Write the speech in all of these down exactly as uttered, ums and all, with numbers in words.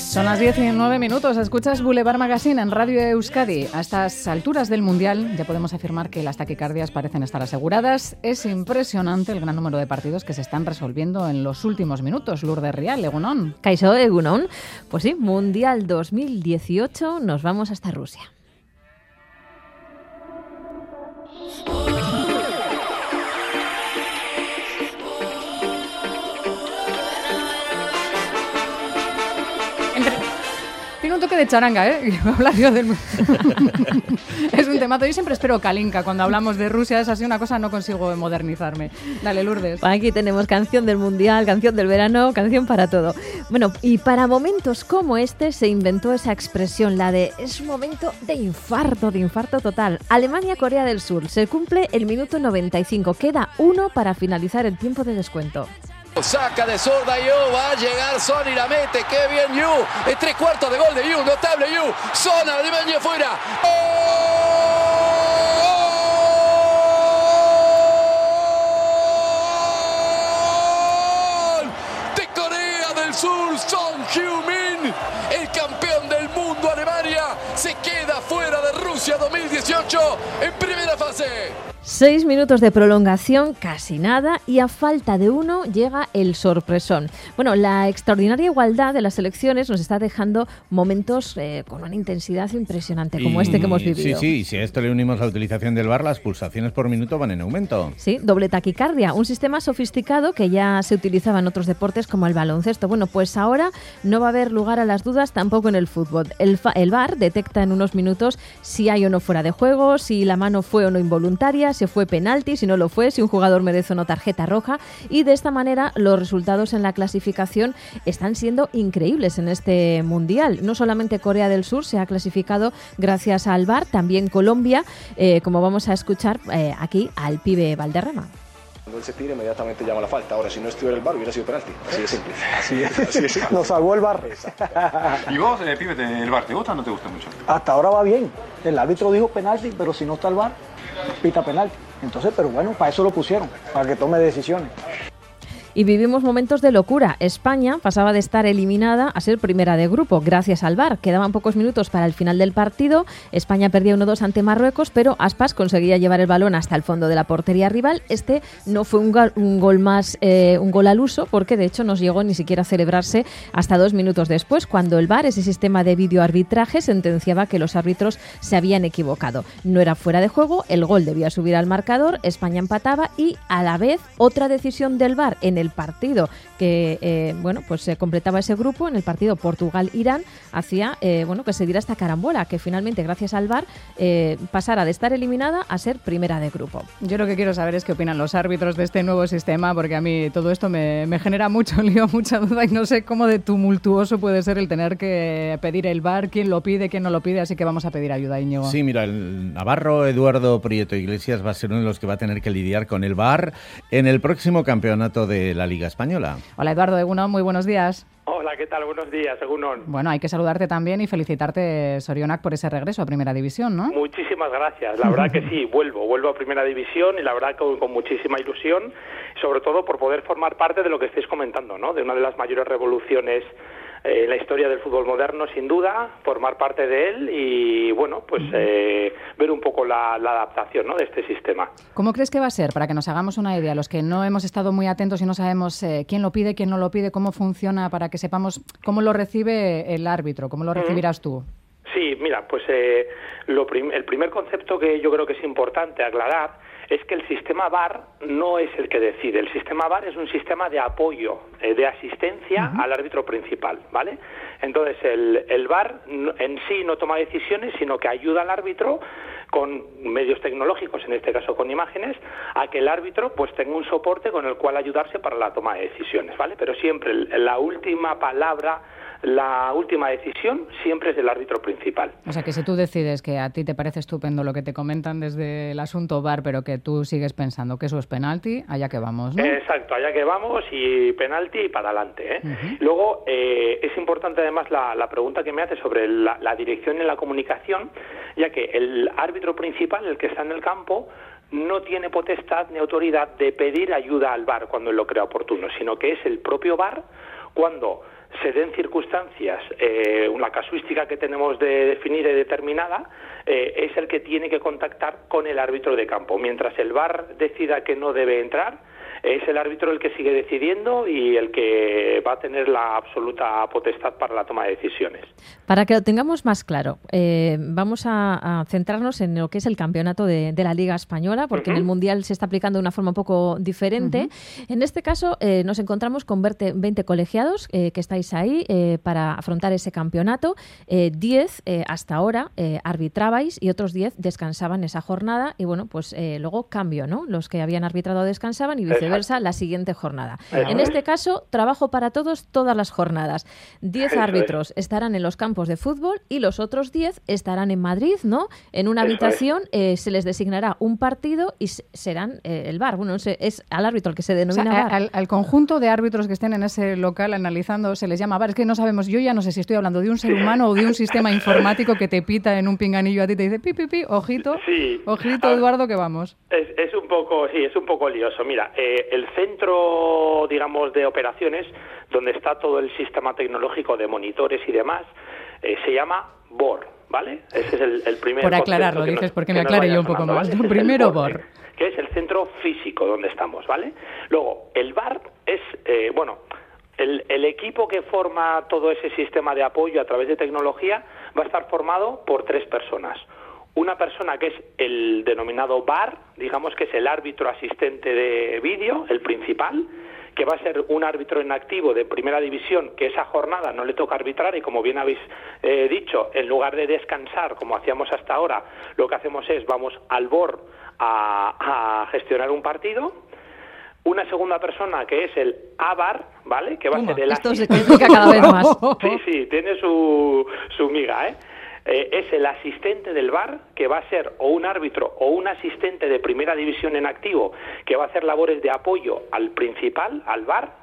Son las diez y nueve minutos, escuchas Boulevard Magazine en Radio Euskadi. A estas alturas del Mundial ya podemos afirmar que las taquicardias parecen estar aseguradas. Es impresionante el gran número de partidos que se están resolviendo en los últimos minutos. Lourdes Rial, Egunon. Kaixo, Egunon. Pues sí, Mundial dos mil dieciocho, nos vamos hasta Rusia. Tiene un toque de charanga, ¿eh? Voy a hablar yo del... Es un temazo. Yo siempre espero Kalinka cuando hablamos de Rusia. Es así una cosa, no consigo modernizarme. Dale, Lourdes. Aquí tenemos canción del Mundial, canción del verano, canción para todo. Bueno, y para momentos como este se inventó esa expresión, la de es un momento de infarto, de infarto total. Alemania-Corea del Sur. Se cumple el minuto noventa y cinco. Queda uno para finalizar el tiempo de descuento. Saca de zurda Yu, va a llegar Son y la mete, qué bien Yu, es tres cuartos de gol de Yu, notable Yu, Son, Alemania fuera. ¡Gol! De Corea del Sur, Son Heung-min, el campeón del mundo. Alemania se queda fuera de Rusia dos mil dieciocho en primera fase. Seis minutos de prolongación, casi nada, y a falta de uno llega el sorpresón. Bueno, la extraordinaria igualdad de las elecciones nos está dejando momentos eh, con una intensidad impresionante, como y, este que hemos vivido. Sí, sí, y si a esto le unimos la utilización del V A R, las pulsaciones por minuto van en aumento. Sí, doble taquicardia, un sistema sofisticado que ya se utilizaba en otros deportes como el baloncesto. Bueno, pues ahora no va a haber lugar a las dudas tampoco en el fútbol. El, el V A R detecta en unos minutos si hay o no fuera de juego, si la mano fue o no involuntaria, si fue penalti, si no lo fue, si un jugador merece o no tarjeta roja, y de esta manera los resultados en la clasificación están siendo increíbles en este Mundial. No solamente Corea del Sur se ha clasificado gracias al V A R, también Colombia, eh, como vamos a escuchar eh, aquí al pibe Valderrama. Cuando él se tira, inmediatamente llama la falta. Ahora, si no estuviera el V A R, hubiera sido penalti. Así de simple. Así es, así de simple. Nos salvó el V A R. ¿Y vos, eh, pibe, el V A R, te gusta o no te gusta mucho? Hasta ahora va bien. El árbitro dijo penalti, pero si no está el V A R, pita penalti. Entonces, pero bueno, para eso lo pusieron, para que tome decisiones. Y vivimos momentos de locura. España pasaba de estar eliminada a ser primera de grupo, gracias al V A R. Quedaban pocos minutos para el final del partido. España perdía uno dos ante Marruecos, pero Aspas conseguía llevar el balón hasta el fondo de la portería rival. Este no fue un gol, un gol más, eh, un gol al uso, porque de hecho no llegó ni siquiera a celebrarse hasta dos minutos después, cuando el V A R, ese sistema de videoarbitraje, sentenciaba que los árbitros se habían equivocado. No era fuera de juego, el gol debía subir al marcador, España empataba y a la vez otra decisión del V A R en el partido que eh, bueno pues se completaba ese grupo, en el partido Portugal-Irán, hacía eh, bueno que se diera esta carambola, que finalmente gracias al V A R eh, pasara de estar eliminada a ser primera de grupo. Yo lo que quiero saber es qué opinan los árbitros de este nuevo sistema, porque a mí todo esto me, me genera mucho lío, mucha duda, y no sé cómo de tumultuoso puede ser el tener que pedir el V A R, quién lo pide, quién no lo pide, así que vamos a pedir ayuda, Íñigo. Sí, mira, el navarro Eduardo Prieto Iglesias va a ser uno de los que va a tener que lidiar con el V A R en el próximo campeonato de la Liga Española. Hola Eduardo, Egunon, muy buenos días. Hola, ¿qué tal? Buenos días, Egunon. Bueno, hay que saludarte también y felicitarte, Sorionak, por ese regreso a Primera División, ¿no? Muchísimas gracias, la verdad que sí, vuelvo, vuelvo a Primera División y la verdad que con, con muchísima ilusión, sobre todo por poder formar parte de lo que estáis comentando, ¿no? De una de las mayores revoluciones eh, en la historia del fútbol moderno, sin duda, formar parte de él y, bueno, pues eh, ver un poco la, la adaptación, ¿no?, de este sistema. ¿Cómo crees que va a ser? Para que nos hagamos una idea, los que no hemos estado muy atentos y no sabemos eh, quién lo pide, quién no lo pide, cómo funciona, para que sepamos cómo lo recibe el árbitro, cómo lo recibirás tú. Sí, mira, pues eh, lo prim- el primer concepto que yo creo que es importante aclarar es que el sistema V A R no es el que decide. El sistema V A R es un sistema de apoyo, eh, de asistencia uh-huh. al árbitro principal, ¿vale? Entonces, el, el V A R en sí no toma decisiones, sino que ayuda al árbitro con medios tecnológicos, en este caso con imágenes, a que el árbitro pues tenga un soporte con el cual ayudarse para la toma de decisiones, ¿vale? Pero siempre la última palabra, la última decisión siempre es del árbitro principal. O sea, que si tú decides que a ti te parece estupendo lo que te comentan desde el asunto V A R, pero que tú sigues pensando que eso es penalti, allá que vamos, ¿no? Exacto, allá que vamos y penalti y para adelante, ¿eh? Uh-huh. Luego, eh, es importante además la, la pregunta que me hace sobre la, la dirección en la comunicación, ya que el árbitro principal, el que está en el campo, no tiene potestad ni autoridad de pedir ayuda al V A R cuando él lo crea oportuno, sino que es el propio V A R cuando se den circunstancias, eh, una casuística que tenemos de definida y determinada, eh, es el que tiene que contactar con el árbitro de campo. Mientras el V A R decida que no debe entrar, es el árbitro el que sigue decidiendo y el que va a tener la absoluta potestad para la toma de decisiones. Para que lo tengamos más claro, eh, vamos a, a centrarnos en lo que es el campeonato de, de la Liga Española, porque uh-huh. en el Mundial se está aplicando de una forma un poco diferente. Uh-huh. En este caso eh, nos encontramos con veinte colegiados eh, que estáis ahí eh, para afrontar ese campeonato. Eh, diez eh, hasta ahora eh, arbitrabais y otros diez descansaban esa jornada y bueno, pues eh, luego cambio, ¿no? Los que habían arbitrado descansaban y viceversa. Versa la siguiente jornada. Eso en este caso, trabajo para todos todas las jornadas. Diez Eso árbitros es. estarán en los campos de fútbol y los otros diez estarán en Madrid, ¿no? En una Eso habitación es. eh, se les designará un partido y serán eh, el V A R. Bueno, es al árbitro el que se denomina o sea, V A R. Al, al conjunto de árbitros que estén en ese local analizando se les llama V A R. Es que no sabemos, yo ya no sé si estoy hablando de un ser humano o de un sistema informático que te pita en un pinganillo a ti y te dice pi, pi, pi, ojito, sí. ojito, Eduardo, que vamos. Es, es un poco, sí, es un poco lioso. Mira, eh, el centro, digamos, de operaciones, donde está todo el sistema tecnológico de monitores y demás, eh, se llama B O R, ¿vale? Ese es el, el primer Por aclararlo, dices, nos, porque me aclare yo un poco más. ¿Vale? Primero B O R. Que es el centro físico donde estamos, ¿vale? Luego, el V A R es, eh, bueno, el, el equipo que forma todo ese sistema de apoyo a través de tecnología va a estar formado por tres personas. Una persona que es el denominado V A R, digamos que es el árbitro asistente de vídeo, el principal, que va a ser un árbitro en activo de primera división, que esa jornada no le toca arbitrar y como bien habéis eh, dicho, en lugar de descansar como hacíamos hasta ahora, lo que hacemos es vamos al B O R a, a gestionar un partido. Una segunda persona que es el A V A R, ¿vale? Que va Uma, a ser el esto se complica cada vez más. Sí, sí, tiene su, su miga, ¿eh? Eh, es el asistente del V A R, que va a ser o un árbitro o un asistente de primera división en activo, que va a hacer labores de apoyo al principal, al V A R,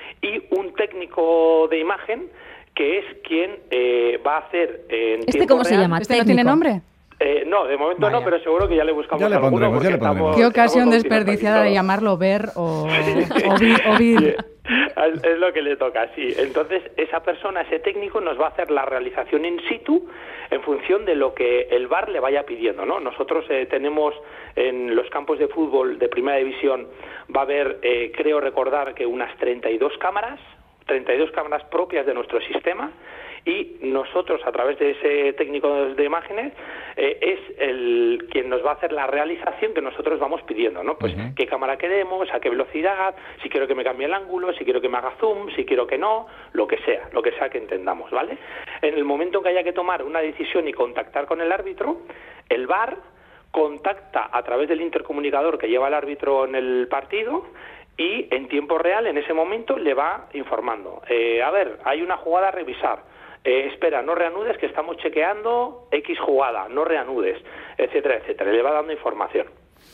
y un técnico de imagen, que es quien eh, va a hacer en ¿Este tiempo cómo real. se llama? ¿Este no tiene nombre? Eh, no, de momento Vaya. no, pero seguro que ya le buscamos ya le alguno. Pondremos, ya le pondremos. Qué ocasión desperdiciada de llamarlo ver o, o, vi, o vir. Es, es lo que le toca, sí. Entonces, esa persona, ese técnico, nos va a hacer la realización in situ en función de lo que el V A R le vaya pidiendo, ¿no? Nosotros eh, tenemos en los campos de fútbol de primera división, va a haber, eh, creo recordar, que unas treinta y dos cámaras, treinta y dos cámaras propias de nuestro sistema, y nosotros, a través de ese técnico de imágenes, eh, es el quien nos va a hacer la realización que nosotros vamos pidiendo, ¿no? Pues uh-huh. qué cámara queremos, a qué velocidad, si quiero que me cambie el ángulo, si quiero que me haga zoom, si quiero que no, lo que sea, lo que sea que entendamos, ¿vale? En el momento en que haya que tomar una decisión y contactar con el árbitro, el V A R contacta a través del intercomunicador que lleva el árbitro en el partido y en tiempo real, en ese momento, le va informando. Eh, a ver, hay una jugada a revisar. Eh, espera, no reanudes, que estamos chequeando X jugada, no reanudes, etcétera, etcétera. Le va dando información.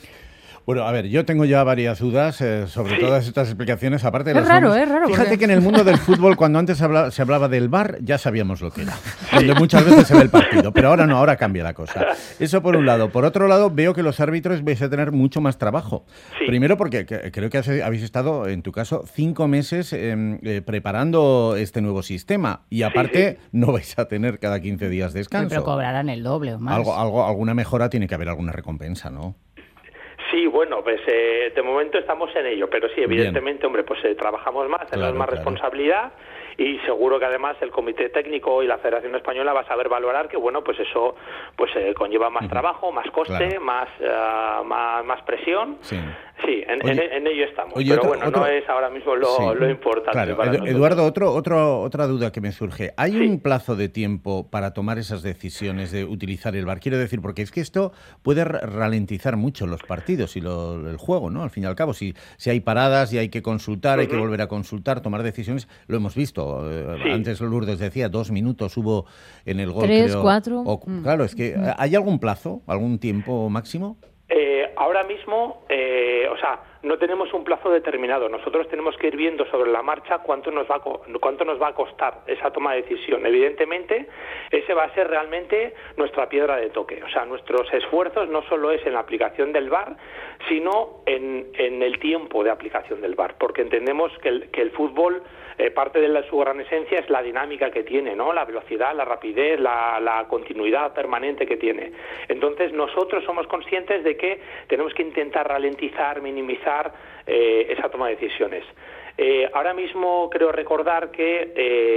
Bueno, a ver, yo tengo ya varias dudas eh, sobre sí. todas estas explicaciones, aparte de es las raro, nombres. es raro. Fíjate porque... que en el mundo del fútbol, cuando antes habla, se hablaba del V A R, ya sabíamos lo que era, donde muchas veces se ve el partido, pero ahora no, ahora cambia la cosa. Eso por un lado. Por otro lado, veo que los árbitros vais a tener mucho más trabajo. Sí. Primero porque que, creo que has, habéis estado, en tu caso, cinco meses eh, eh, preparando este nuevo sistema y aparte sí, sí. no vais a tener cada quince días descanso. Pero cobrarán el doble o más. Algo, algo, alguna mejora tiene que haber, alguna recompensa, ¿no? Sí, bueno, pues eh, de momento estamos en ello, pero sí, evidentemente, Bien. hombre, pues eh, trabajamos más, tenemos claro, más claro. responsabilidad y seguro que además el Comité Técnico y la Federación Española va a saber valorar que, bueno, pues eso pues eh, conlleva más uh-huh. trabajo, más coste, claro. más, uh, más más presión. Sí. Sí, en, oye, en, en ello estamos, oye, pero otro, bueno, otro... no es ahora mismo lo, sí. lo importante. Claro, para Edu, Eduardo, otro, otro, otra duda que me surge. ¿Hay sí. un plazo de tiempo para tomar esas decisiones de utilizar el V A R? Quiero decir, porque es que esto puede ralentizar mucho los partidos y lo, el juego, ¿no? Al fin y al cabo, si, si hay paradas y hay que consultar, uh-huh. hay que volver a consultar, tomar decisiones, lo hemos visto. Sí. Antes Lourdes decía, dos minutos hubo en el gol, Tres, creo. cuatro. O, mm. Claro, es que ¿hay algún plazo, algún tiempo máximo? Eh, ahora mismo, eh, o sea, no tenemos un plazo determinado. Nosotros tenemos que ir viendo sobre la marcha cuánto nos va a, cuánto nos va a costar esa toma de decisión. Evidentemente, ese va a ser realmente nuestra piedra de toque. O sea, nuestros esfuerzos no solo es en la aplicación del V A R, sino en, en el tiempo de aplicación del V A R, porque entendemos que el, que el fútbol, eh, parte de la, su gran esencia es la dinámica que tiene, ¿no? La velocidad, la rapidez, la, la continuidad permanente que tiene. Entonces, nosotros somos conscientes de que tenemos que intentar ralentizar, minimizar eh, esa toma de decisiones. Eh, ahora mismo creo recordar que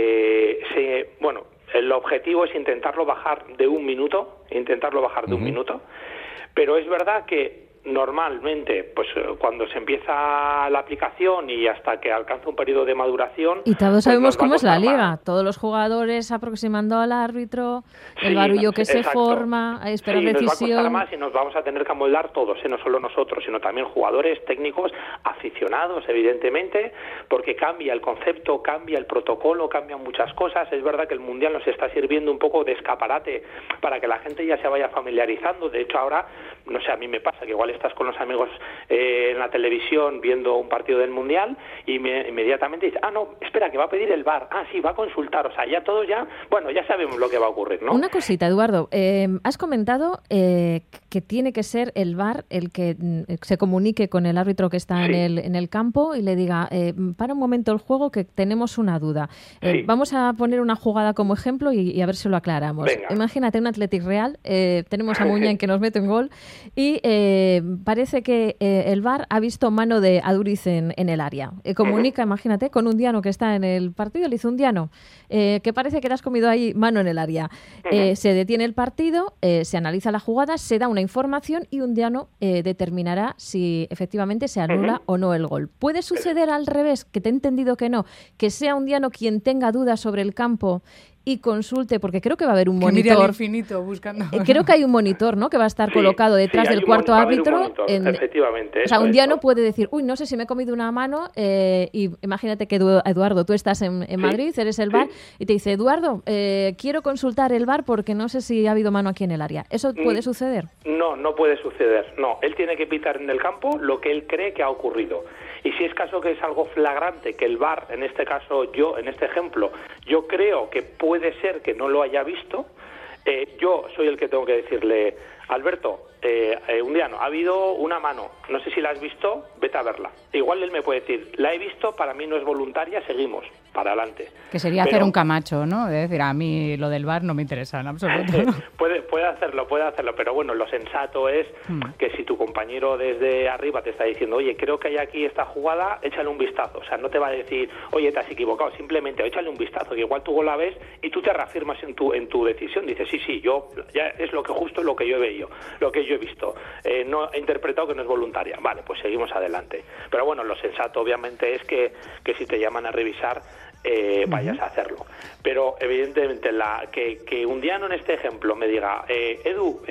eh, se, bueno, el objetivo es intentarlo bajar de un minuto, intentarlo bajar de uh-huh. un minuto, pero es verdad que normalmente, pues cuando se empieza la aplicación y hasta que alcanza un periodo de maduración... Y todos pues sabemos cómo es la liga, más. Todos los jugadores aproximando al árbitro, sí, el barullo que exacto. se forma, a esperar sí, decisión... nos va a costar más y nos vamos a tener que amoldar todos, ¿eh? No solo nosotros, sino también jugadores, técnicos, aficionados, evidentemente, porque cambia el concepto, cambia el protocolo, cambian muchas cosas. Es verdad que el Mundial nos está sirviendo un poco de escaparate para que la gente ya se vaya familiarizando. De hecho, ahora, no sé, a mí me pasa que igual estás con los amigos eh, en la televisión viendo un partido del Mundial y me, inmediatamente dices, ah, no, espera, que va a pedir el V A R, ah, sí, va a consultar, o sea, ya todos ya, bueno, ya sabemos lo que va a ocurrir, ¿no? Una cosita, Eduardo, eh, has comentado eh, que tiene que ser el V A R el que mm, se comunique con el árbitro que está sí. en, el, en el campo y le diga, eh, para un momento el juego que tenemos una duda. Eh, sí. Vamos a poner una jugada como ejemplo y, y a ver si lo aclaramos. Venga. Imagínate un Athletic Real, eh, tenemos a Muñán que nos mete un gol y eh, parece que eh, el V A R ha visto mano de Aduriz en, en el área. Eh, comunica, imagínate, con un diano que está en el partido, le dice un diano, eh, que parece que te has comido ahí mano en el área. Eh, se detiene el partido, eh, se analiza la jugada, se da una información y un diano eh, determinará si efectivamente se anula o no el gol. ¿Puede suceder al revés, que te he entendido que no, que sea un diano quien tenga dudas sobre el campo y consulte, porque creo que va a haber un que monitor. Mire al infinito buscando. Eh, creo que hay un monitor, ¿no? Que va a estar sí, colocado detrás sí, del cuarto mon- árbitro. Monitor, en, efectivamente. O sea, un diano eso. puede decir, uy, no sé si me he comido una mano, eh, y imagínate que Eduardo, tú estás en, en sí, Madrid, eres el V A R, sí. y te dice, Eduardo, eh, quiero consultar el V A R porque no sé si ha habido mano aquí en el área. ¿Eso puede suceder? No, no puede suceder. No, él tiene que pitar en el campo lo que él cree que ha ocurrido. Y si es caso que es algo flagrante, que el V A R, en este caso yo, en este ejemplo, yo creo que puede ser que no lo haya visto, eh, yo soy el que tengo que decirle, Alberto, eh, eh, un diano, ha habido una mano, no sé si la has visto, vete a verla. Igual él me puede decir, la he visto, para mí no es voluntaria, seguimos, para adelante. Que sería Pero, hacer un Camacho, ¿no? De decir, a mí lo del V A R no me interesa en absoluto. puede, puede hacerlo, puede hacerlo, pero bueno, lo sensato es hmm. que si tu compañero desde arriba te está diciendo, oye, creo que hay aquí esta jugada, échale un vistazo. O sea, no te va a decir, oye, te has equivocado, simplemente échale un vistazo, que igual tú la ves y tú te reafirmas en tu en tu decisión. Dices, sí, sí, yo ya es lo que justo lo que yo he visto, lo que yo he visto. Eh, no he interpretado que no es voluntaria. Vale, pues seguimos adelante. Pero bueno, lo sensato obviamente es que, que si te llaman a revisar, Eh, vayas uh-huh. a hacerlo. Pero evidentemente la que, que un diano en este ejemplo me diga, eh, Edu,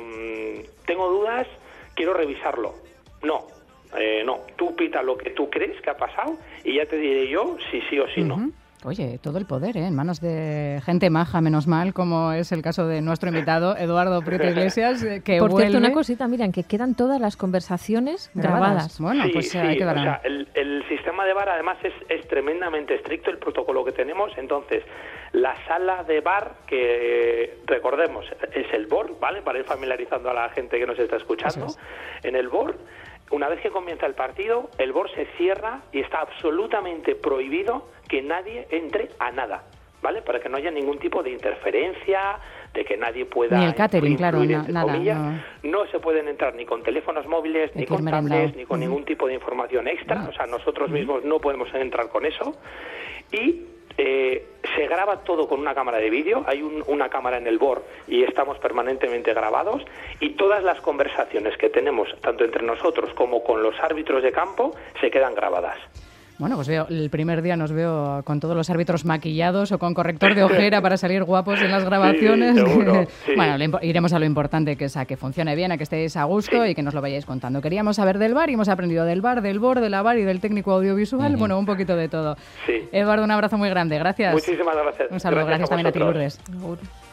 eh, tengo dudas, quiero revisarlo. No, eh, no, tú pita lo que tú crees que ha pasado y ya te diré yo si sí o si uh-huh. no. Oye, todo el poder, ¿eh? En manos de gente maja, menos mal, como es el caso de nuestro invitado, Eduardo Prieto Iglesias, que Por vuelve... cierto, una cosita, miren, que quedan todas las conversaciones grabadas. grabadas. Bueno, sí, pues sí, ahí quedarán. O sea, el, el sistema de V A R además es, es tremendamente estricto, el protocolo que tenemos. Entonces, la sala de V A R, que recordemos, es el B O R, ¿vale? Para ir familiarizando a la gente que nos está escuchando. Es. En el B O R, una vez que comienza el partido, el B O R se cierra y está absolutamente prohibido que nadie entre a nada, ¿vale? Para que no haya ningún tipo de interferencia, de que nadie pueda... Ni el catering, claro, na, nada. Comillas. No. no se pueden entrar ni con teléfonos móviles, ni con tablets, ni con uh-huh. ningún tipo de información extra. Uh-huh. O sea, nosotros mismos uh-huh. no podemos entrar con eso. Y eh, se graba todo con una cámara de vídeo. Hay un, una cámara en el B O R y estamos permanentemente grabados. Y todas las conversaciones que tenemos, tanto entre nosotros como con los árbitros de campo, se quedan grabadas. Bueno, pues veo, el primer día nos veo con todos los árbitros maquillados o con corrector de ojera para salir guapos en las grabaciones. Sí, seguro, sí. Bueno, iremos a lo importante, que es a que funcione bien, a que estéis a gusto sí. y que nos lo vayáis contando. Queríamos saber del V A R y hemos aprendido del V A R, del B O R, de la V A R y del técnico audiovisual. Uh-huh. Bueno, un poquito de todo. Sí. Eduardo, un abrazo muy grande. Gracias. Muchísimas gracias. Un saludo. Gracias, gracias también a ti, Lourdes.